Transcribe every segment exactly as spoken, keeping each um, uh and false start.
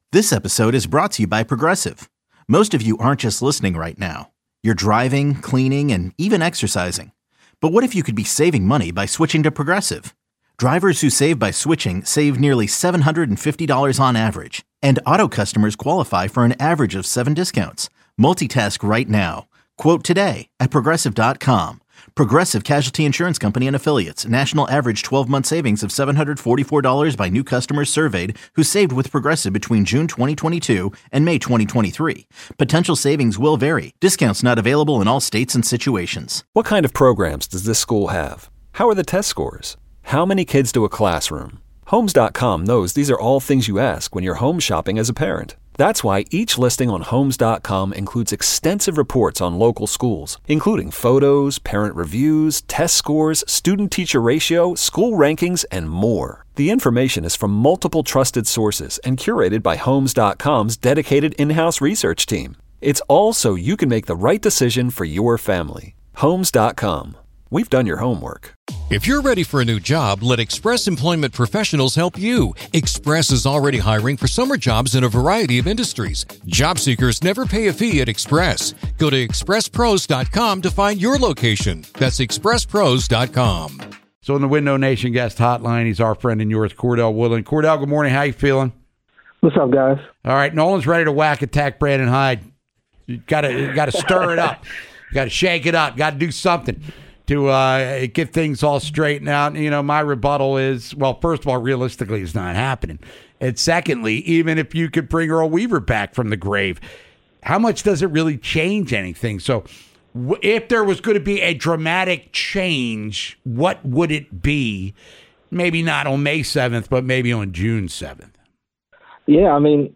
This episode is brought to you by Progressive. Most of you aren't just listening right now. You're driving, cleaning, and even exercising. But what if you could be saving money by switching to Progressive? Drivers who save by switching save nearly seven hundred fifty dollars on average. And auto customers qualify for an average of seven discounts. Multitask right now. Quote today at Progressive dot com. Progressive Casualty Insurance Company and Affiliates. National average twelve-month savings of seven hundred forty-four dollars by new customers surveyed who saved with Progressive between June twenty twenty-two and May twenty twenty-three. Potential savings will vary. Discounts not available in all states and situations. What kind of programs does this school have? How are the test scores? How many kids do a classroom? Homes dot com knows these are all things you ask when you're home shopping as a parent. That's why each listing on Homes dot com includes extensive reports on local schools, including photos, parent reviews, test scores, student-teacher ratio, school rankings, and more. The information is from multiple trusted sources and curated by Homes dot com's dedicated in-house research team. It's all so you can make the right decision for your family. Homes dot com. We've done your homework. If you're ready for a new job, let Express Employment Professionals help you. Express is already hiring for summer jobs in a variety of industries. Job seekers never pay a fee at Express. Go to express pros dot com to find your location. That's express pros dot com. So in the Window Nation guest hotline, he's our friend and yours, Cordell Woodland. Cordell, good morning. How you feeling? What's up, guys? All right, Nolan's ready to whack attack Brandon Hyde. You gotta, gotta stir it up. You gotta shake it up. Gotta do something to uh, get things all straightened out. You know, my rebuttal is, well, first of all, realistically, it's not happening. And secondly, even if you could bring Earl Weaver back from the grave, how much does it really change anything? So w- if there was going to be a dramatic change, what would it be? Maybe not on May seventh, but maybe on June seventh. Yeah, I mean,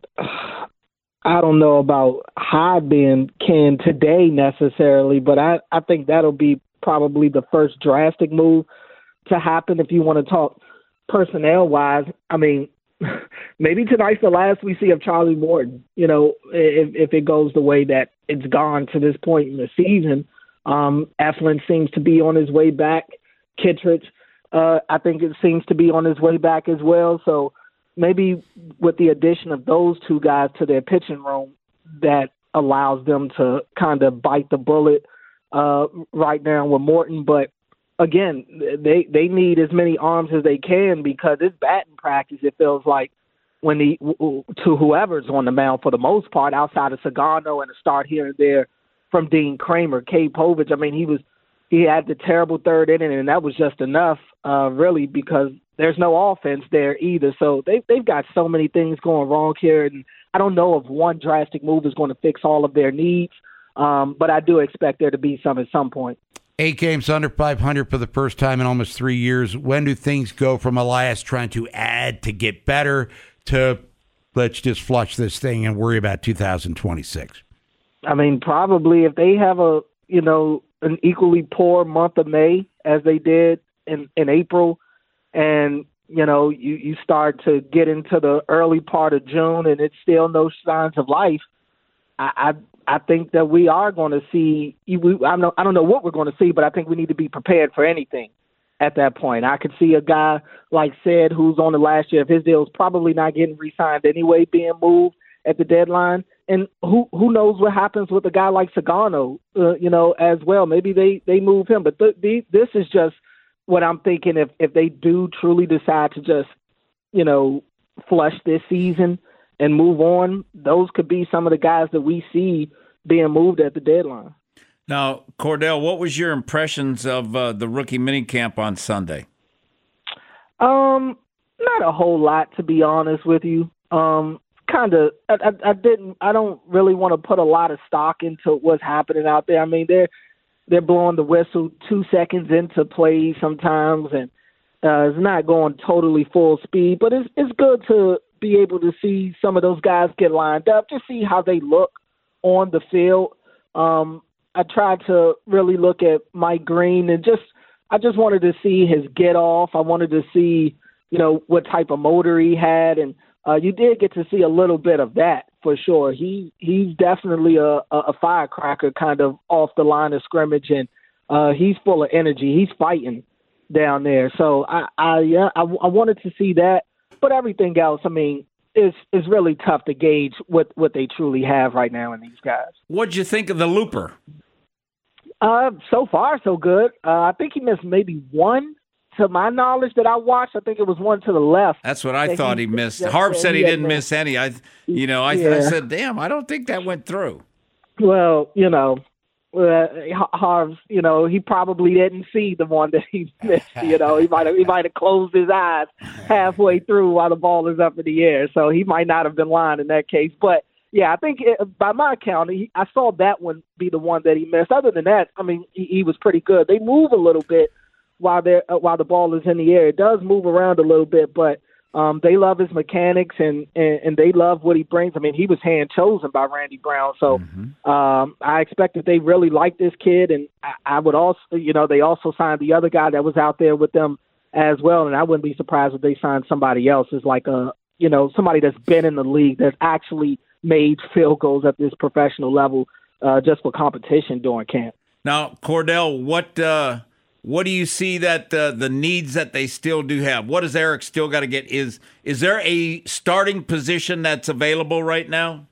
I don't know about Hyde being canned today necessarily, but I, I think that'll be probably the first drastic move to happen if you want to talk personnel-wise. I mean, maybe tonight's the last we see of Charlie Morton, you know, if, if it goes the way that it's gone to this point in the season. Um, Eflin seems to be on his way back. Kittredge, uh, I think it seems to be on his way back as well. So maybe with the addition of those two guys to their pitching room, that allows them to kind of bite the bullet Uh, right now with Morton. But again, they they need as many arms as they can because it's batting practice, it feels like, when the to whoever's on the mound for the most part, outside of Sagano and a start here and there from Dean Kramer. Cade Povich, I mean, he was he had the terrible third inning, and that was just enough, uh, really, because there's no offense there either. So they they've got so many things going wrong here, and I don't know if one drastic move is going to fix all of their needs. Um, but I do expect there to be some at some point. Eight games under five hundred for the first time in almost three years. When do things go from Elias trying to add to get better to let's just flush this thing and worry about two thousand twenty-six? I mean, probably if they have a, you know, an equally poor month of May as they did in, in April, and, you know, you, you start to get into the early part of June and it's still no signs of life, I, I I think that we are going to see. We, I, don't, I don't know what we're going to see, but I think we need to be prepared for anything at that point. I could see a guy like Sid, who's on the last year of his deal, is probably not getting re-signed anyway, being moved at the deadline. And who who knows what happens with a guy like Sagano, uh, you know, as well. Maybe they, they move him. But th- the, this is just what I'm thinking. If if they do truly decide to just, you know, flush this season and move on, those could be some of the guys that we see being moved at the deadline. Now, Cordell, what was your impressions of uh, the rookie minicamp on Sunday? Um, not a whole lot, to be honest with you. Um, kind of, I, I, I didn't, I don't really want to put a lot of stock into what's happening out there. I mean, they're they're blowing the whistle two seconds into play sometimes, and uh, it's not going totally full speed. But it's it's good to be able to see some of those guys get lined up, just see how they look on the field. Um, I tried to really look at Mike Green and just, I just wanted to see his get off. I wanted to see, you know, what type of motor he had. And uh, you did get to see a little bit of that for sure. He, he's definitely a, a firecracker kind of off the line of scrimmage, and uh, he's full of energy. He's fighting down there. So I, I, yeah, I, I wanted to see that. But everything else, I mean, it's it's really tough to gauge what, what they truly have right now in these guys. What'd you think of the Looper? Uh, so far, so good. Uh, I think he missed maybe one, to my knowledge, that I watched. I think it was one to the left. That's what I thought he, he missed. that, Harv that said he, he didn't miss any. I, you know, I, yeah. I said, damn, I don't think that went through. Well, you know, uh, Harv's, you know, he probably didn't see the one that he missed. You know, he might have he might have closed his eyes halfway through while the ball is up in the air. So he might not have been lying in that case, but. Yeah, I think it, by my account, he, I saw that one be the one that he missed. Other than that, I mean, he, he was pretty good. They move a little bit while they uh, while the ball is in the air. It does move around a little bit, but um, they love his mechanics and, and, and they love what he brings. I mean, he was hand chosen by Randy Brown, so mm-hmm. um, I expect that they really like this kid. And I, I would also, you know, they also signed the other guy that was out there with them as well, and I wouldn't be surprised if they signed somebody else as like a, you know, somebody that's been in the league that's actually made field goals at this professional level uh, just for competition during camp. Now, Cordell, what uh, what do you see that uh, the needs that they still do have? What does Eric still got to get? Is is there a starting position that's available right now?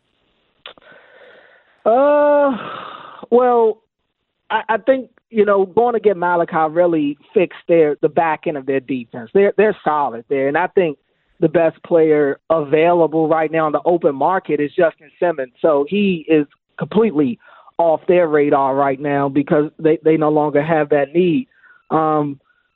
Uh, well, I, I think you know going to get Malachi really fixed their the back end of their defense. They're they're solid there, and I think the best player available right now on the open market is Justin Simmons. So he is completely off their radar right now because they, they no longer have that need. Um,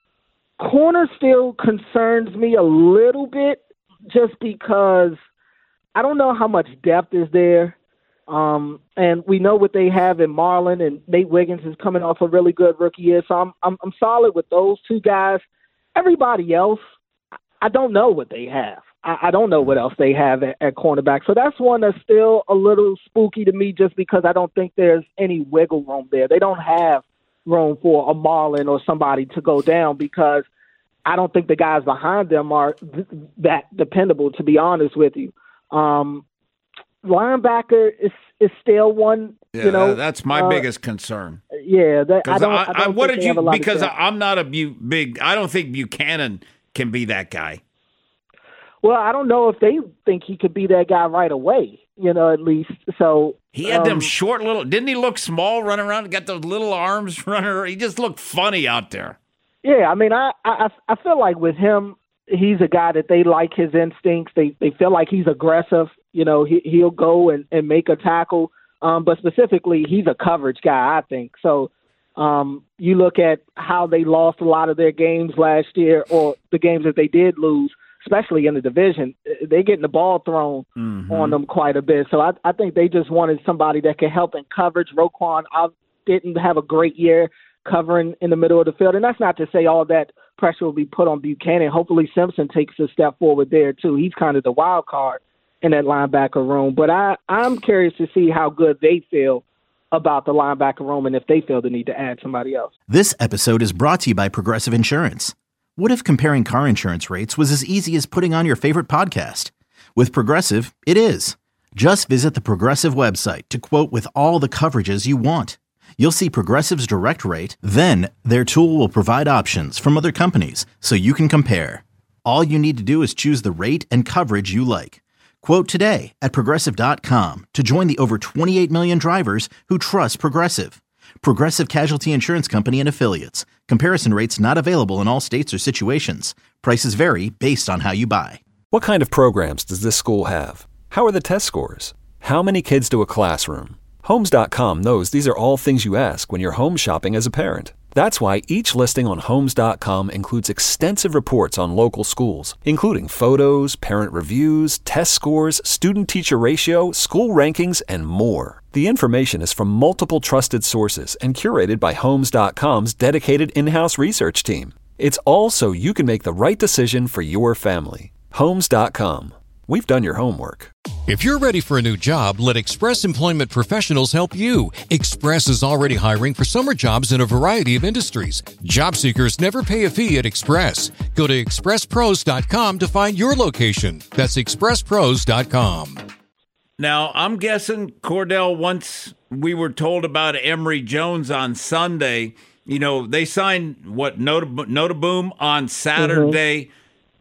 corner still concerns me a little bit just because I don't know how much depth is there. Um, and we know what they have in Marlon, and Nate Wiggins is coming off a really good rookie year. So I'm, I'm, I'm solid with those two guys. Everybody else, I don't know what they have. I, I don't know what else they have at, at cornerback. So that's one that's still a little spooky to me just because I don't think there's any wiggle room there. They don't have room for a Marlon or somebody to go down because I don't think the guys behind them are th- that dependable, to be honest with you. Um, linebacker is, is still one. Yeah, you know, that's my uh, biggest concern. Yeah, that, I don't. I, I don't I, what think did they have a you? lot Because of I'm not a bu- big. I don't think Buchanan can be that guy. Well, I don't know if they think he could be that guy right away, you know, at least. So he had um, them short little, didn't he look small running around? Got those little arms running around. He just looked funny out there. Yeah, I mean, I, I, I feel like with him, he's a guy that they like his instincts. They they feel like he's aggressive. You know, he, he'll go and, and make a tackle. Um, but specifically, he's a coverage guy, I think. So um, you look at how they lost a lot of their games last year or the games that they did lose, especially in the division, they're getting the ball thrown mm-hmm. on them quite a bit. So I, I think they just wanted somebody that could help in coverage. Roquan I didn't have a great year covering in the middle of the field. And that's not to say all that pressure will be put on Buchanan. Hopefully Simpson takes a step forward there, too. He's kind of the wild card in that linebacker room. But I, I'm curious to see how good they feel about the linebacker room and if they feel the need to add somebody else. This episode is brought to you by Progressive Insurance. What if comparing car insurance rates was as easy as putting on your favorite podcast? With Progressive, it is. Just visit the Progressive website to quote with all the coverages you want. You'll see Progressive's direct rate, then their tool will provide options from other companies so you can compare. All you need to do is choose the rate and coverage you like. Quote today at Progressive dot com to join the over twenty-eight million drivers who trust Progressive. Progressive Casualty Insurance Company and Affiliates. Comparison rates not available in all states or situations. Prices vary based on how you buy. What kind of programs does this school have? How are the test scores? How many kids do a classroom? Homes dot com knows these are all things you ask when you're home shopping as a parent. That's why each listing on Homes dot com includes extensive reports on local schools, including photos, parent reviews, test scores, student-teacher ratio, school rankings, and more. The information is from multiple trusted sources and curated by Homes dot com's dedicated in-house research team. It's all so you can make the right decision for your family. Homes dot com. We've done your homework. If you're ready for a new job, let Express Employment Professionals help you. Express is already hiring for summer jobs in a variety of industries. Job seekers never pay a fee at Express. Go to express pros dot com to find your location. That's express pros dot com. Now, I'm guessing, Cordell, once we were told about Emory Jones on Sunday, you know, they signed, what, Nota, Nota Boom on Saturday. Mm-hmm.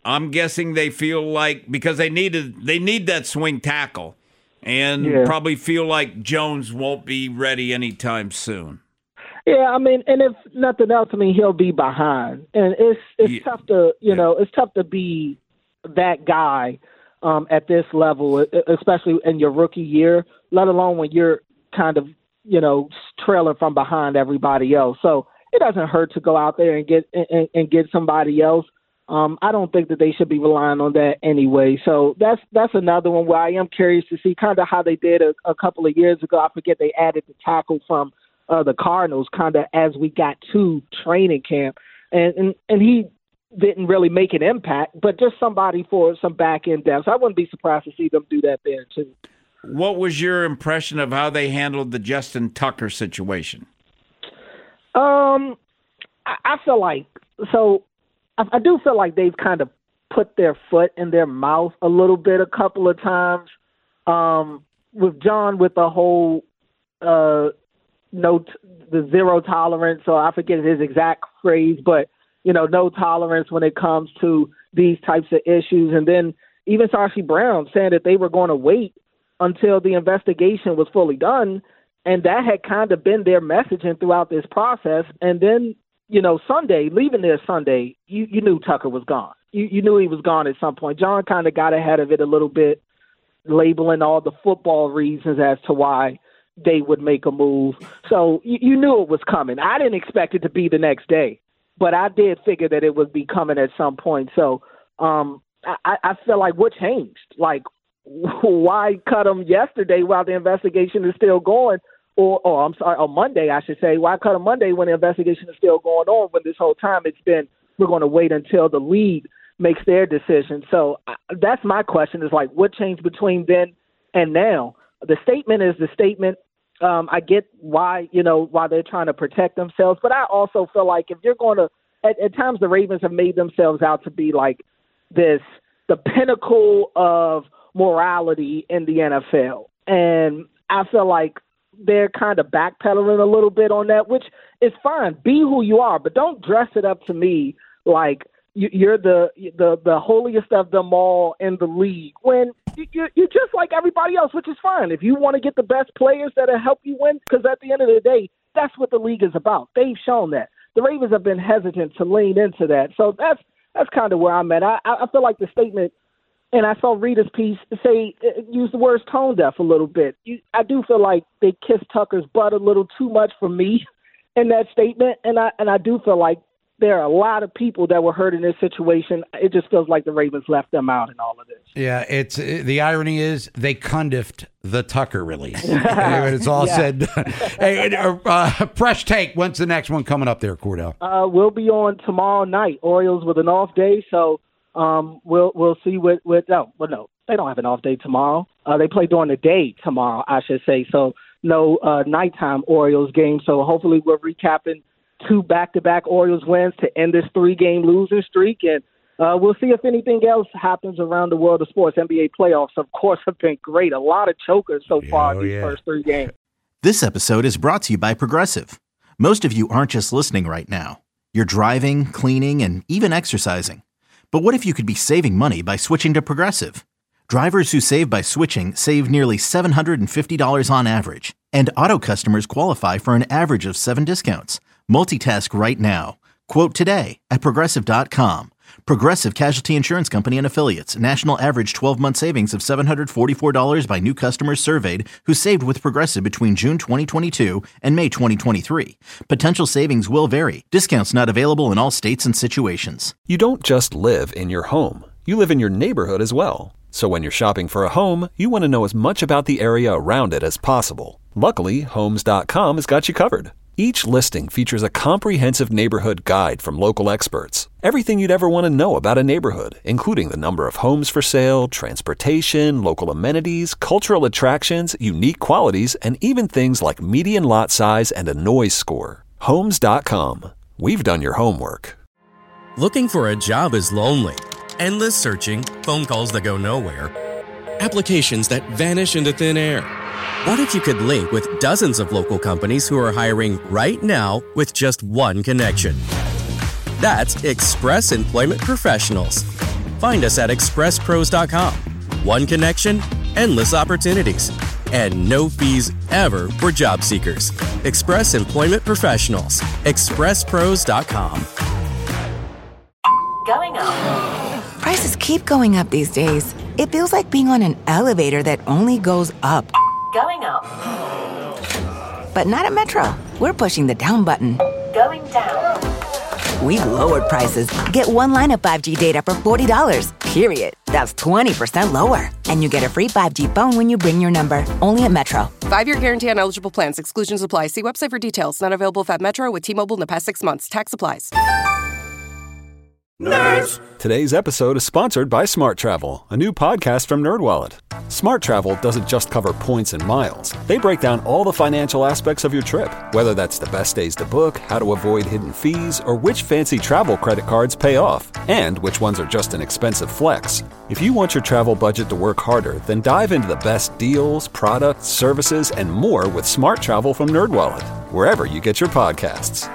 I'm guessing they feel like because they needed they need that swing tackle, and Yeah. probably feel like Jones won't be ready anytime soon. Yeah, I mean, and if nothing else, I mean, he'll be behind, and it's it's Yeah. tough to you Yeah. know it's tough to be that guy um, at this level, especially in your rookie year, let alone when you're kind of you know trailing from behind everybody else. So it doesn't hurt to go out there and get and, and get somebody else. Um, I don't think that they should be relying on that anyway. So that's that's another one where I am curious to see kind of how they did a, a couple of years ago. I forget they added the tackle from Uh, the Cardinals kind of as we got to training camp, and, and and he didn't really make an impact, but just somebody for some back end depth. So I wouldn't be surprised to see them do that there too. What was your impression of how they handled the Justin Tucker situation? Um, I, I feel like so. I, I do feel like they've kind of put their foot in their mouth a little bit a couple of times. Um, with John, with the whole. Uh, No, t- the zero tolerance, or I forget his exact phrase, but, you know, no tolerance when it comes to these types of issues. And then even Sashi Brown saying that they were going to wait until the investigation was fully done. And that had kind of been their messaging throughout this process. And then, you know, Sunday, leaving there Sunday, you, you knew Tucker was gone. You, you knew he was gone at some point. John kind of got ahead of it a little bit, labeling all the football reasons as to why they would make a move. So you, you knew it was coming. I didn't expect it to be the next day, but I did figure that it would be coming at some point. So um, I, I feel like what changed? Like, why cut him yesterday while the investigation is still going? Or, or I'm sorry, on Monday, I should say. Why cut him Monday when the investigation is still going on, when this whole time it's been, we're going to wait until the league makes their decision. So uh, that's my question, is like, what changed between then and now? The statement is the statement. Um, I get why, you know, why they're trying to protect themselves, but I also feel like if you're going to, at, at times the Ravens have made themselves out to be like this, the pinnacle of morality in the N F L. And I feel like they're kind of backpedaling a little bit on that, which is fine. Be who you are, but don't dress it up to me like you're the the the holiest of them all in the league when you're, you're just like everybody else, which is fine. If you want to get the best players that'll help you win, because at the end of the day, that's what the league is about. They've shown that. The Ravens have been hesitant to lean into that. So that's that's kind of where I'm at. I, I feel like the statement, and I saw Rita's piece say, use the words tone deaf a little bit. You, I do feel like they kissed Tucker's butt a little too much for me in that statement, and I and I do feel like there are a lot of people that were hurt in this situation. It just feels like the Ravens left them out in all of this. Yeah, it's the irony is they condiffed the Tucker release. When it's all Yeah. said. Hey, uh, fresh take. When's the next one coming up there, Cordell? Uh, we'll be on tomorrow night. Orioles with an off day, so um, we'll we'll see what what. No, well, no, they don't have an off day tomorrow. Uh, they play during the day tomorrow, I should say. So no uh, nighttime Orioles game. So hopefully we're recapping two back-to-back Orioles wins to end this three-game losing streak, and uh, we'll see if anything else happens around the world of sports. N B A playoffs, of course, have been great. A lot of chokers so far Oh, in these yeah. first three games. This episode is brought to you by Progressive. Most of you aren't just listening right now. You're driving, cleaning, and even exercising. But what if you could be saving money by switching to Progressive? Drivers who save by switching save nearly seven hundred fifty dollars on average, and auto customers qualify for an average of seven discounts. Multitask right now. Quote today at Progressive dot com. Progressive Casualty Insurance Company and Affiliates. National average twelve-month savings of seven hundred forty-four dollars by new customers surveyed who saved with Progressive between June twenty twenty-two and May twenty twenty-three. Potential savings will vary. Discounts not available in all states and situations. You don't just live in your home. You live in your neighborhood as well. So when you're shopping for a home, you want to know as much about the area around it as possible. Luckily, Homes dot com has got you covered. Each listing features a comprehensive neighborhood guide from local experts. Everything you'd ever want to know about a neighborhood, including the number of homes for sale, transportation, local amenities, cultural attractions, unique qualities, and even things like median lot size and a noise score. Homes dot com. We've done your homework. Looking for a job is lonely. Endless searching, phone calls that go nowhere, applications that vanish into thin air. What if you could link with dozens of local companies who are hiring right now with just one connection? That's Express Employment Professionals. Find us at express pros dot com. One connection, endless opportunities, and no fees ever for job seekers. Express Employment Professionals. express pros dot com. Going up. Prices keep going up these days. It feels like being on an elevator that only goes up. Going up. But not at Metro. We're pushing the down button. Going down. We've lowered prices. Get one line of five G data for forty dollars, period. That's twenty percent lower. And you get a free five G phone when you bring your number. Only at Metro. Five-year guarantee on eligible plans. Exclusions apply. See website for details. Not available if at Metro with T-Mobile in the past six months. Tax applies. Nerds! Today's episode is sponsored by Smart Travel, a new podcast from NerdWallet. Smart Travel doesn't just cover points and miles. They break down all the financial aspects of your trip, whether that's the best days to book, how to avoid hidden fees, or which fancy travel credit cards pay off, and which ones are just an expensive flex. If you want your travel budget to work harder, then dive into the best deals, products, services, and more with Smart Travel from NerdWallet, wherever you get your podcasts.